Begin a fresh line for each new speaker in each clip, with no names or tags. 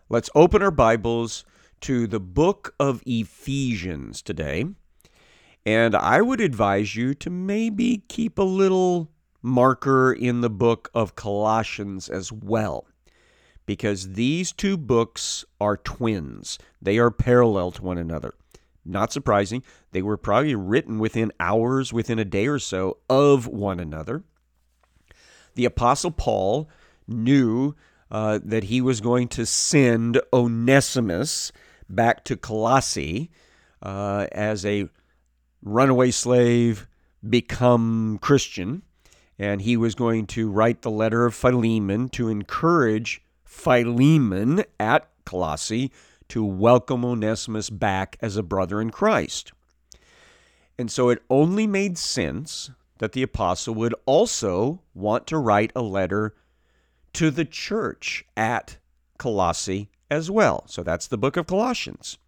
Let's open our Bibles to the book of Ephesians today. And I would advise you to maybe keep a little marker in the book of Colossians as well, because these two books are twins. They are parallel to one another. Not surprising. They were probably written within hours, within a day or so of one another. The Apostle Paul knew that he was going to send Onesimus back to Colossae as a runaway slave, become Christian, and he was going to write the letter of Philemon to encourage Philemon at Colossae to welcome Onesimus back as a brother in Christ. And so it only made sense that the apostle would also want to write a letter to the church at Colossae as well. So that's the book of Colossians.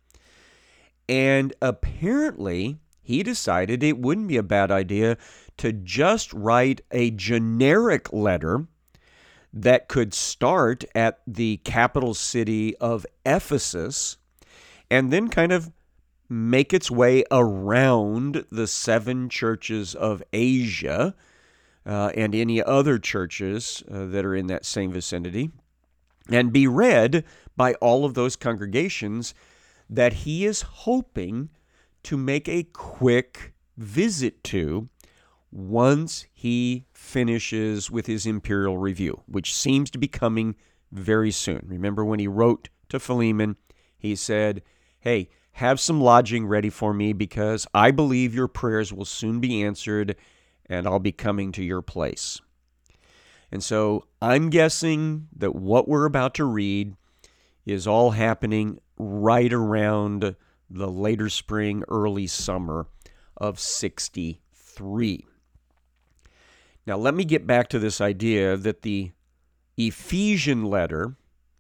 And apparently, he decided it wouldn't be a bad idea to just write a generic letter that could start at the capital city of Ephesus and then kind of make its way around the 7 churches of Asia and any other churches that are in that same vicinity, and be read by all of those congregations that he is hoping to make a quick visit to once he finishes with his imperial review, which seems to be coming very soon. Remember when he wrote to Philemon, he said, hey, have some lodging ready for me because I believe your prayers will soon be answered and I'll be coming to your place. And so I'm guessing that what we're about to read is all happening right around the later spring, early summer of 63. Now, let me get back to this idea that the Ephesian letter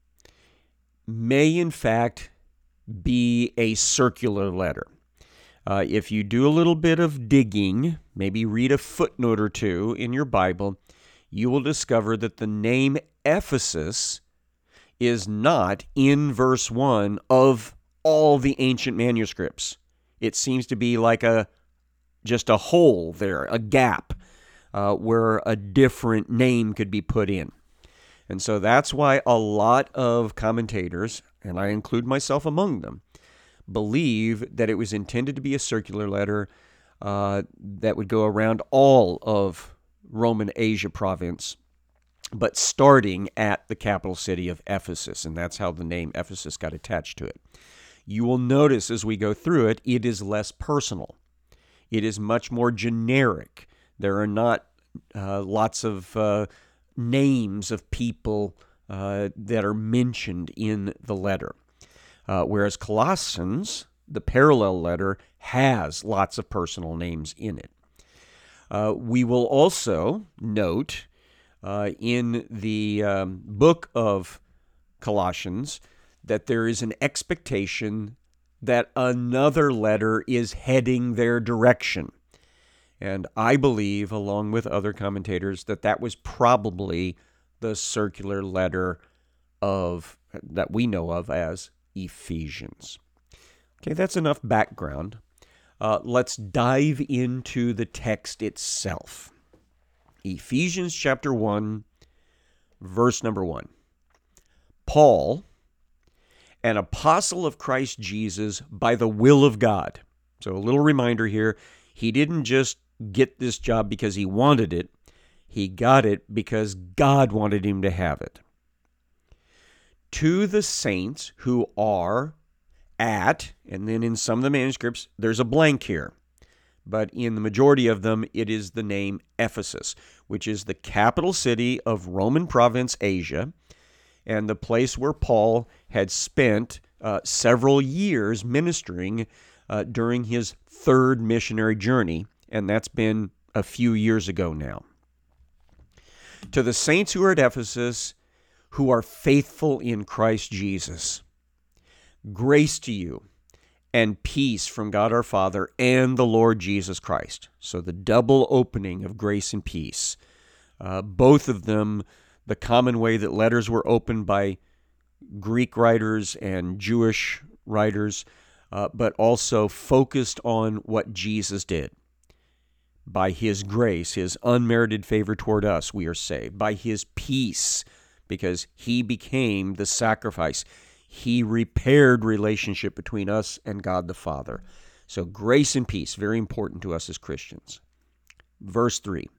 may, in fact, be a circular letter. If you do a little bit of digging, maybe read a footnote or two in your Bible, you will discover that the name Ephesus is not in verse 1 of all the ancient manuscripts. It seems to be like just a hole there, a gap, where a different name could be put in. And so that's why a lot of commentators, and I include myself among them, believe that it was intended to be a circular letter that would go around all of Roman Asia province, but starting at the capital city of Ephesus, and that's how the name Ephesus got attached to it. You will notice as we go through it, it is less personal. It is much more generic. There are not lots of names of people that are mentioned in the letter. Whereas Colossians, the parallel letter, has lots of personal names in it. We will also note in the book of Colossians that there is an expectation that another letter is heading their direction. And I believe, along with other commentators, that that was probably the circular letter that we know of as Ephesians. Okay, that's enough background. Let's dive into the text itself. Ephesians chapter 1, verse number 1. Paul, an apostle of Christ Jesus by the will of God. So a little reminder here, he didn't just get this job because he wanted it. He got it because God wanted him to have it. To the saints who are at, and then in some of the manuscripts, there's a blank here. But in the majority of them, it is the name Ephesus, which is the capital city of Roman province Asia, and the place where Paul had spent several years ministering during his 3rd missionary journey, and that's been a few years ago now. To the saints who are at Ephesus, who are faithful in Christ Jesus, grace to you and peace from God our Father and the Lord Jesus Christ. So the double opening of grace and peace. Both of them, the common way that letters were opened by Greek writers and Jewish writers, but also focused on what Jesus did. By his grace, his unmerited favor toward us, we are saved. By his peace, because he became the sacrifice. He repaired relationship between us and God the Father. So grace and peace, very important to us as Christians. Verse 3,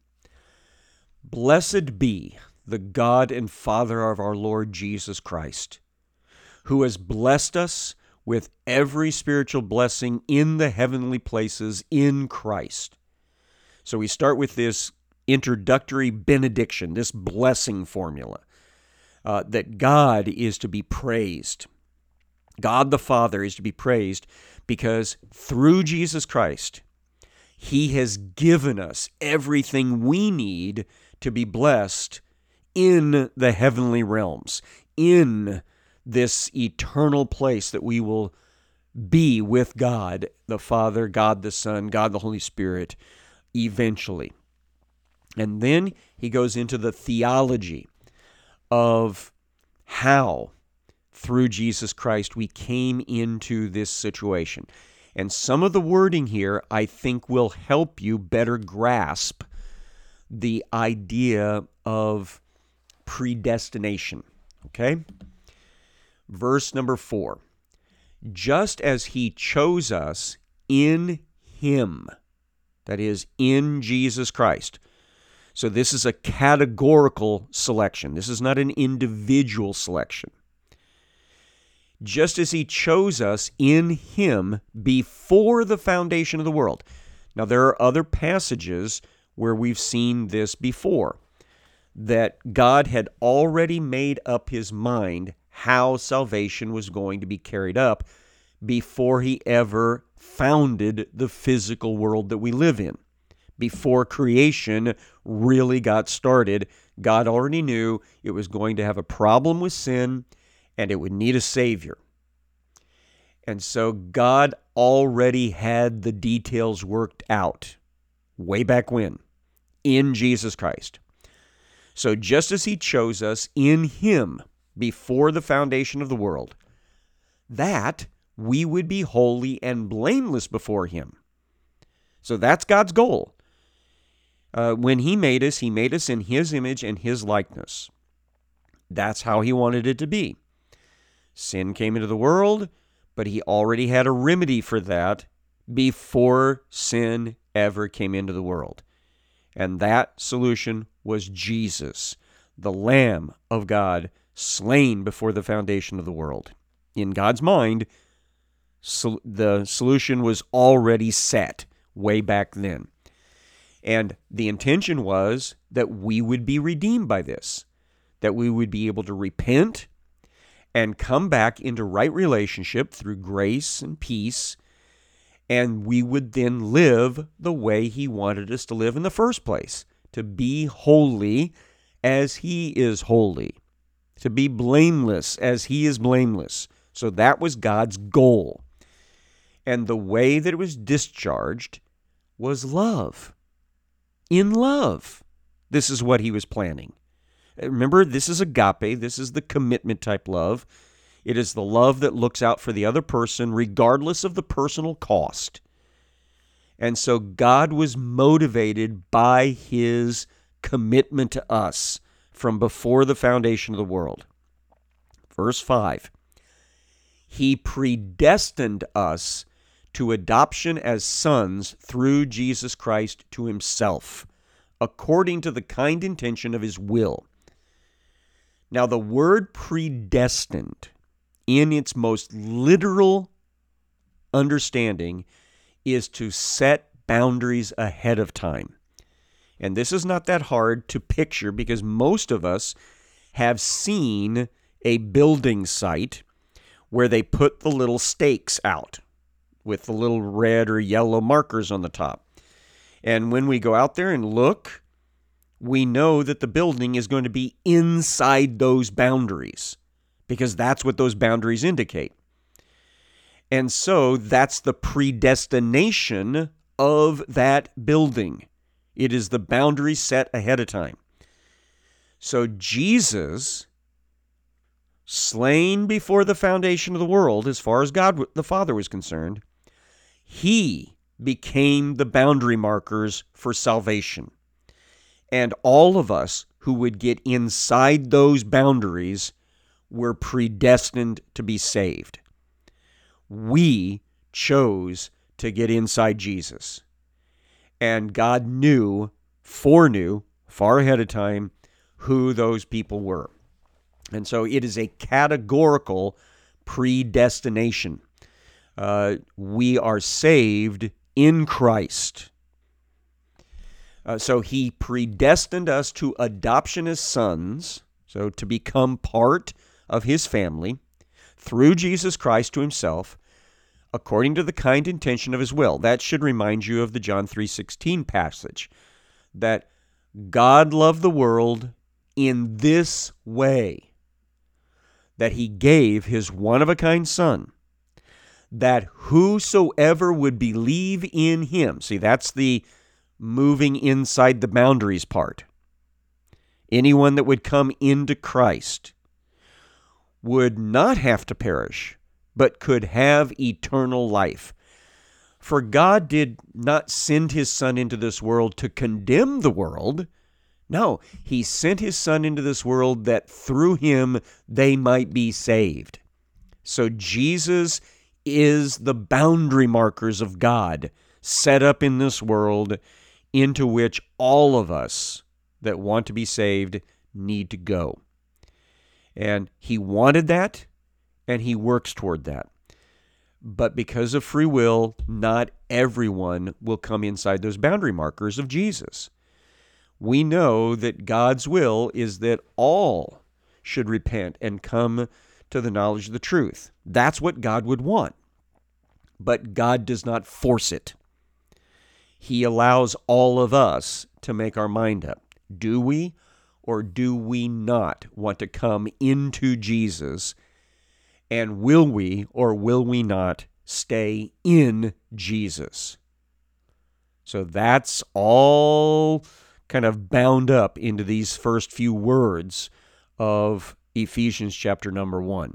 Blessed be the God and Father of our Lord Jesus Christ, who has blessed us with every spiritual blessing in the heavenly places in Christ. So we start with this introductory benediction, this blessing formula, that God is to be praised. God the Father is to be praised because through Jesus Christ, he has given us everything we need to be blessed in the heavenly realms, in this eternal place that we will be with God the Father, God the Son, God the Holy Spirit, eventually. And then he goes into the theology of how, through Jesus Christ, we came into this situation. And some of the wording here, I think, will help you better grasp the idea of predestination. Okay? Verse number 4. Just as he chose us in him, that is, in Jesus Christ. So this is a categorical selection. This is not an individual selection. Just as he chose us in him before the foundation of the world. Now, there are other passages where we've seen this before, that God had already made up his mind how salvation was going to be carried up before he ever founded the physical world that we live in. Before creation really got started, God already knew it was going to have a problem with sin and it would need a Savior. And so God already had the details worked out way back when, in Jesus Christ. So just as he chose us in him before the foundation of the world, that we would be holy and blameless before him. So that's God's goal. When he made us in his image and his likeness. That's how he wanted it to be. Sin came into the world, but he already had a remedy for that before sin ever came into the world. And that solution was Jesus, the Lamb of God, slain before the foundation of the world. In God's mind, the solution was already set way back then. And the intention was that we would be redeemed by this, that we would be able to repent and come back into right relationship through grace and peace, and we would then live the way he wanted us to live in the first place, to be holy as he is holy, to be blameless as he is blameless. So that was God's goal. And the way that it was discharged was love. In love. This is what he was planning. Remember, this is agape. This is the commitment type love. It is the love that looks out for the other person regardless of the personal cost. And so God was motivated by his commitment to us from before the foundation of the world. Verse 5. He predestined us to adoption as sons through Jesus Christ to himself, according to the kind intention of his will. Now, the word predestined, in its most literal understanding, is to set boundaries ahead of time. And this is not that hard to picture because most of us have seen a building site where they put the little stakes out with the little red or yellow markers on the top. And when we go out there and look, we know that the building is going to be inside those boundaries because that's what those boundaries indicate. And so that's the predestination of that building. It is the boundary set ahead of time. So Jesus slain before the foundation of the world, as far as God the Father was concerned, he became the boundary markers for salvation. And all of us who would get inside those boundaries were predestined to be saved. We chose to get inside Jesus. And God foreknew, far ahead of time, who those people were. And so it is a categorical predestination. We are saved in Christ. So he predestined us to adoption as sons, so to become part of his family, through Jesus Christ to himself, according to the kind intention of his will. That should remind you of the John 3:16 passage, that God loved the world in this way, that he gave his one-of-a-kind Son, that whosoever would believe in him, see, that's the moving inside the boundaries part. Anyone that would come into Christ would not have to perish, but could have eternal life. For God did not send his Son into this world to condemn the world. No, he sent his Son into this world that through him they might be saved. So Jesus is the boundary markers of God set up in this world, into which all of us that want to be saved need to go. And he wanted that, and he works toward that. But because of free will, not everyone will come inside those boundary markers of Jesus. We know that God's will is that all should repent and come to the knowledge of the truth. That's what God would want. But God does not force it. He allows all of us to make our mind up. Do we or do we not want to come into Jesus? And will we or will we not stay in Jesus? So that's all kind of bound up into these first few words of Ephesians chapter number 1.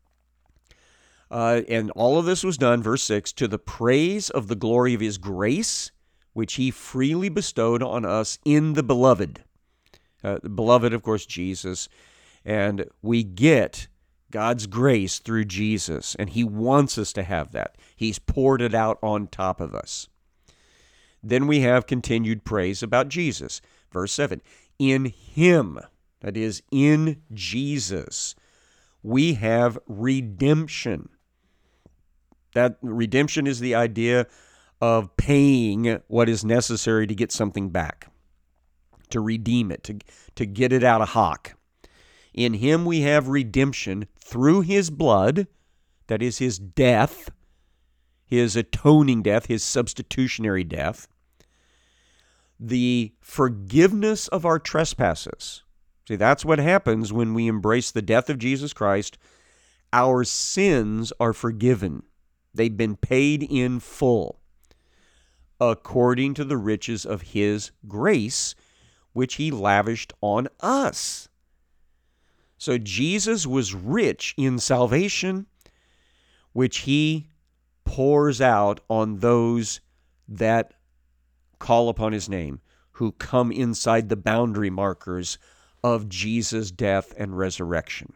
And all of this was done, verse 6, to the praise of the glory of his grace, which he freely bestowed on us in the beloved. The beloved, of course, Jesus. And we get God's grace through Jesus, and he wants us to have that. He's poured it out on top of us. Then we have continued praise about Jesus. Verse 7, in him, that is, in Jesus, we have redemption. That redemption is the idea of paying what is necessary to get something back, to redeem it, to get it out of hock. In him we have redemption through his blood, that is his death, his atoning death, his substitutionary death, the forgiveness of our trespasses. See, that's what happens when we embrace the death of Jesus Christ. Our sins are forgiven. They've been paid in full, according to the riches of his grace, which he lavished on us. So Jesus was rich in salvation, which he pours out on those that call upon his name, who come inside the boundary markers of Jesus' death and resurrection.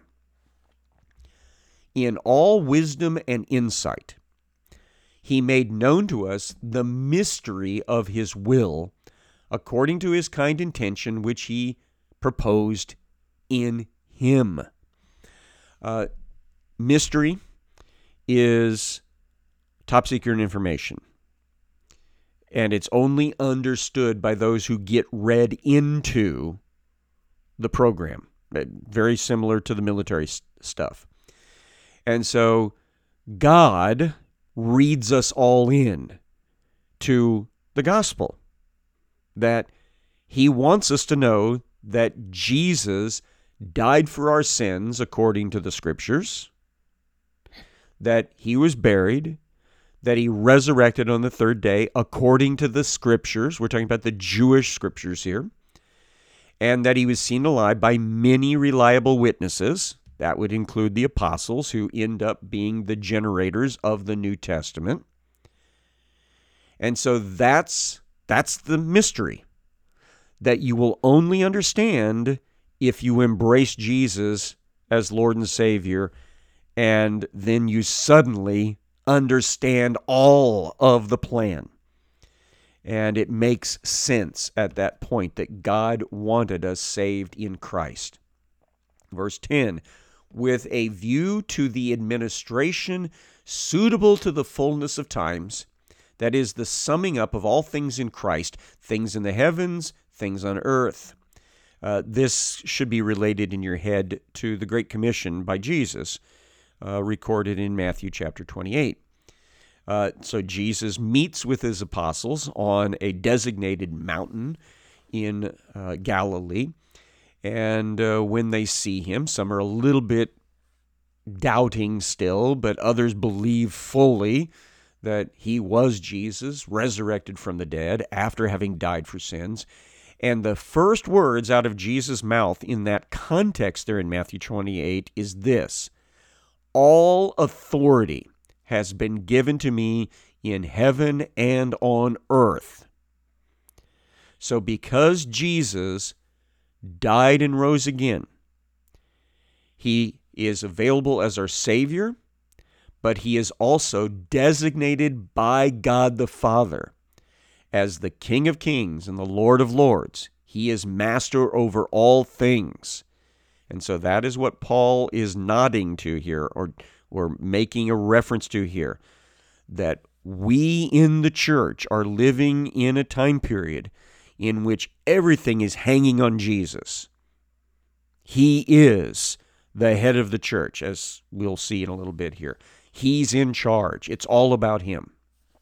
In all wisdom and insight, he made known to us the mystery of his will, according to his kind intention, which he proposed in him. Mystery is top secret information, and it's only understood by those who get read into the program. Very similar to the military stuff. And so God reads us all in to the gospel, that he wants us to know that Jesus died for our sins according to the scriptures, that he was buried, that he resurrected on the third day according to the scriptures. We're talking about the Jewish scriptures here. And that he was seen alive by many reliable witnesses. That would include the apostles, who end up being the generators of the New Testament. And so that's the mystery that you will only understand if you embrace Jesus as Lord and Savior, and then you suddenly understand all of the plan. And it makes sense at that point that God wanted us saved in Christ. Verse 10, with a view to the administration suitable to the fullness of times, that is, the summing up of all things in Christ, things in the heavens, things on earth. This should be related in your head to the Great Commission by Jesus, recorded in Matthew chapter 28. So Jesus meets with his apostles on a designated mountain in Galilee. And when they see him, some are a little bit doubting still, but others believe fully that he was Jesus, resurrected from the dead after having died for sins. And the first words out of Jesus' mouth in that context there in Matthew 28 is this: all authority has been given to me in heaven and on earth. So because Jesus died and rose again, he is available as our Savior, but he is also designated by God the Father as the King of Kings and the Lord of Lords. He is master over all things. And so that is what Paul is nodding to here, or making a reference to here, that we in the church are living in a time period in which everything is hanging on Jesus. He is the head of the church, as we'll see in a little bit here. He's in charge. It's all about him.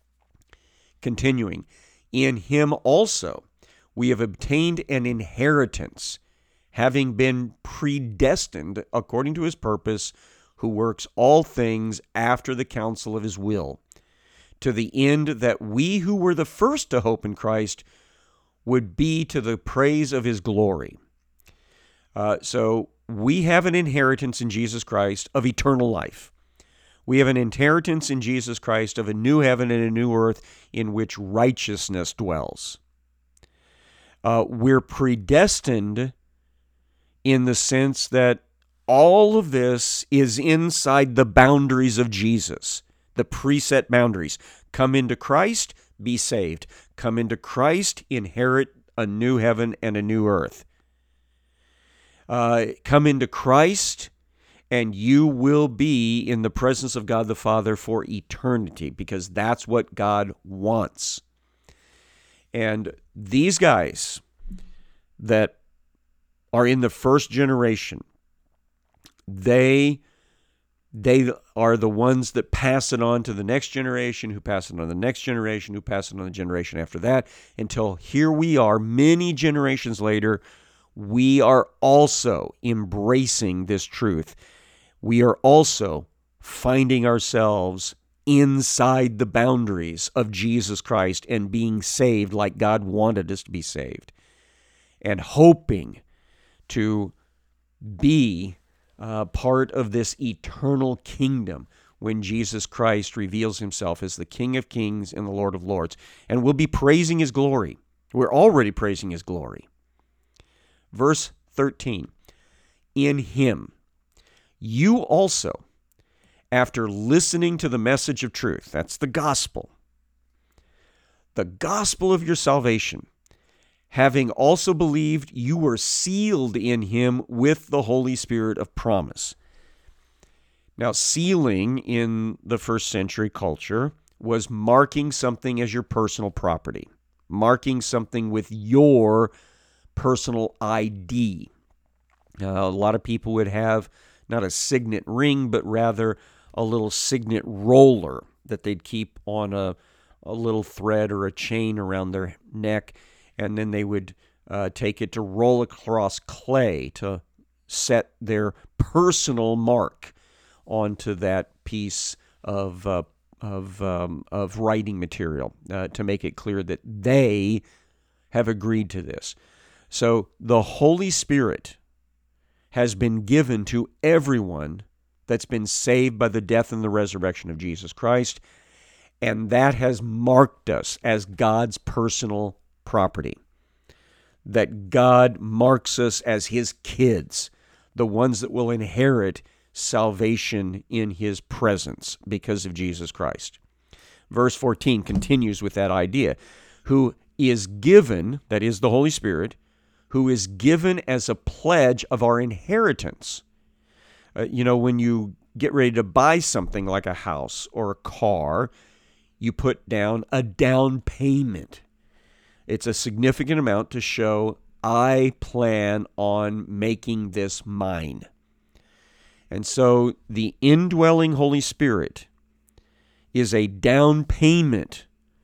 Continuing, in him also we have obtained an inheritance, having been predestined according to his purpose, who works all things after the counsel of his will, to the end that we who were the first to hope in Christ would be to the praise of his glory. So we have an inheritance in Jesus Christ of eternal life. We have an inheritance in Jesus Christ of a new heaven and a new earth in which righteousness dwells. We're predestined in the sense that all of this is inside the boundaries of Jesus, the preset boundaries. Come into Christ, be saved. Come into Christ, inherit a new heaven and a new earth. Come into Christ, and you will be in the presence of God the Father for eternity, because that's what God wants. And these guys that are in the first generation, they are the ones that pass it on to the next generation, who pass it on to the next generation, who pass it on to the generation after that, until here we are, many generations later. We are also embracing this truth. We are also finding ourselves inside the boundaries of Jesus Christ and being saved like God wanted us to be saved, and hoping to be part of this eternal kingdom when Jesus Christ reveals himself as the King of Kings and the Lord of Lords. And we'll be praising his glory. We're already praising his glory. Verse 13, in him, you also, after listening to the message of truth, that's the gospel of your salvation, having also believed, you were sealed in him with the Holy Spirit of promise. Now, sealing in the first century culture was marking something as your personal property, marking something with your personal ID. A lot of people would have not a signet ring, but rather a little signet roller that they'd keep on a little thread or a chain around their neck, and then they would take it to roll across clay to set their personal mark onto that piece of writing material to make it clear that they have agreed to this. So the Holy Spirit has been given to everyone that's been saved by the death and the resurrection of Jesus Christ, and that has marked us as God's personal property. That God marks us as His kids, the ones that will inherit salvation in His presence because of Jesus Christ. Verse 14 continues with that idea. Who is given, that is the Holy Spirit, who is given as a pledge of our inheritance. When you get ready to buy something like a house or a car, you put down a down payment. It's a significant amount to show, I plan on making this mine. And so the indwelling Holy Spirit is a down payment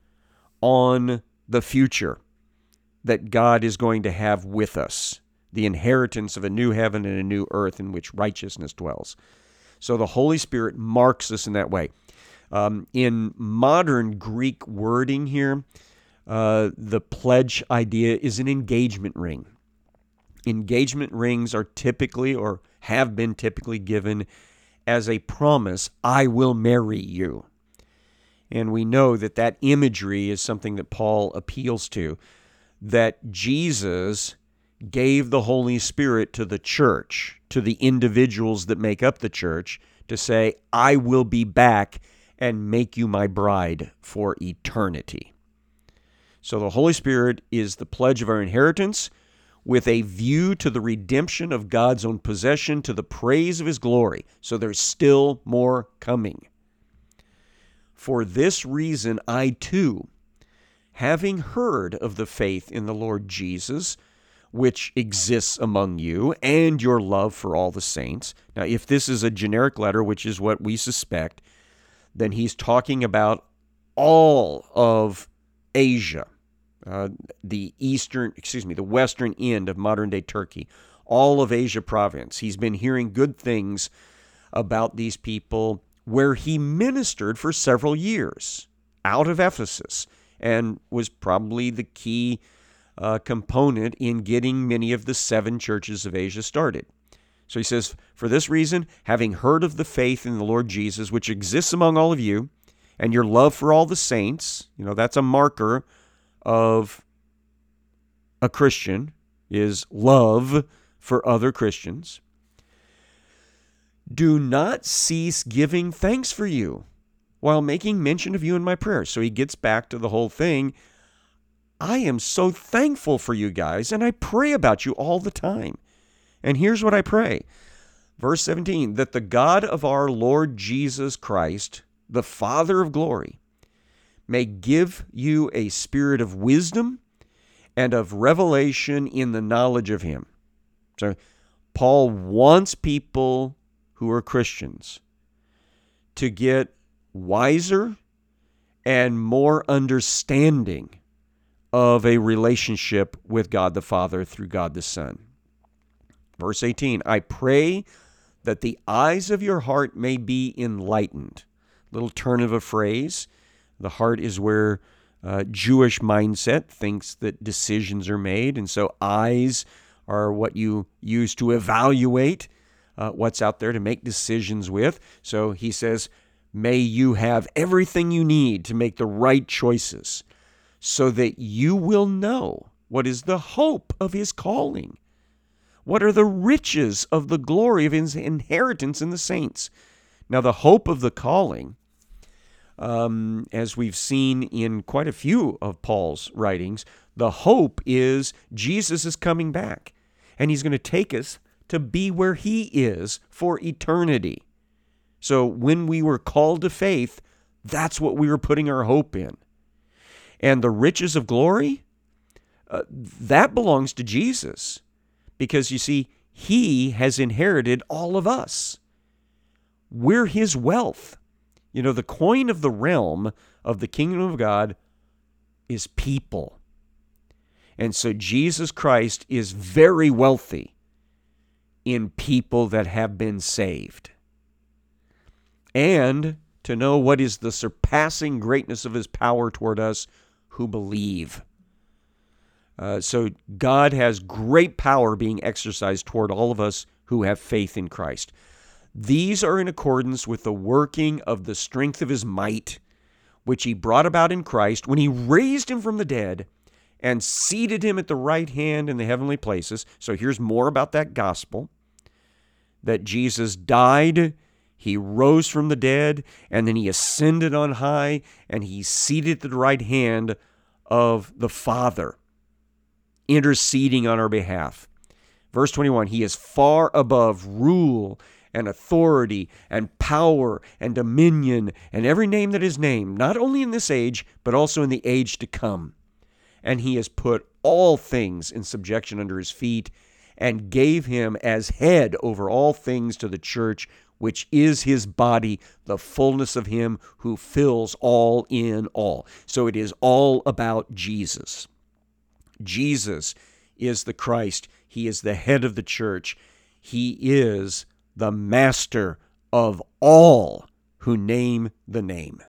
on the future that God is going to have with us, the inheritance of a new heaven and a new earth in which righteousness dwells. So the Holy Spirit marks us in that way. In modern Greek wording here, the pledge idea is an engagement ring. Engagement rings are typically, or have been typically, given as a promise, I will marry you. And we know that that imagery is something that Paul appeals to, that Jesus gave the Holy Spirit to the church, to the individuals that make up the church, to say, I will be back and make you my bride for eternity. So the Holy Spirit is the pledge of our inheritance with a view to the redemption of God's own possession to the praise of His glory. So there's still more coming. For this reason, I too, having heard of the faith in the Lord Jesus, which exists among you, and your love for all the saints. Now, if this is a generic letter, which is what we suspect, then he's talking about all of Asia, the western end of modern-day Turkey, all of Asia province. He's been hearing good things about these people where he ministered for several years out of Ephesus and was probably the key component in getting many of the 7 churches of Asia started. So he says, for this reason, having heard of the faith in the Lord Jesus, which exists among all of you, and your love for all the saints, that's a marker of a Christian, is love for other Christians. Do not cease giving thanks for you while making mention of you in my prayers. So he gets back to the whole thing. I am so thankful for you guys, and I pray about you all the time. And here's what I pray. Verse 17, that the God of our Lord Jesus Christ, the Father of glory, may give you a spirit of wisdom and of revelation in the knowledge of Him. So Paul wants people who are Christians to get wiser and more understanding of a relationship with God the Father through God the Son. Verse 18, I pray that the eyes of your heart may be enlightened. Little turn of a phrase. The heart is where Jewish mindset thinks that decisions are made, and so eyes are what you use to evaluate what's out there to make decisions with. So he says, may you have everything you need to make the right choices so that you will know what is the hope of His calling. What are the riches of the glory of His inheritance in the saints? Now, the hope of the calling, as we've seen in quite a few of Paul's writings, the hope is Jesus is coming back, and He's going to take us to be where He is for eternity. So when we were called to faith, that's what we were putting our hope in. And the riches of glory, that belongs to Jesus. Because you see, He has inherited all of us. We're His wealth. The coin of the realm of the kingdom of God is people. And so Jesus Christ is very wealthy in people that have been saved. And to know what is the surpassing greatness of His power toward us who believe. So God has great power being exercised toward all of us who have faith in Christ. These are in accordance with the working of the strength of his might, which he brought about in Christ when he raised him from the dead and seated him at the right hand in the heavenly places. So here's more about that gospel, that Jesus died, he rose from the dead, and then he ascended on high, and he's seated at the right hand of the Father, interceding on our behalf. Verse 21, he is far above rule and authority and power and dominion and every name that is named, not only in this age, but also in the age to come. And he has put all things in subjection under his feet and gave him as head over all things to the church, which is his body, the fullness of him who fills all in all. So it is all about Jesus. Jesus is the Christ. He is the head of the church. He is the master of all who name the name.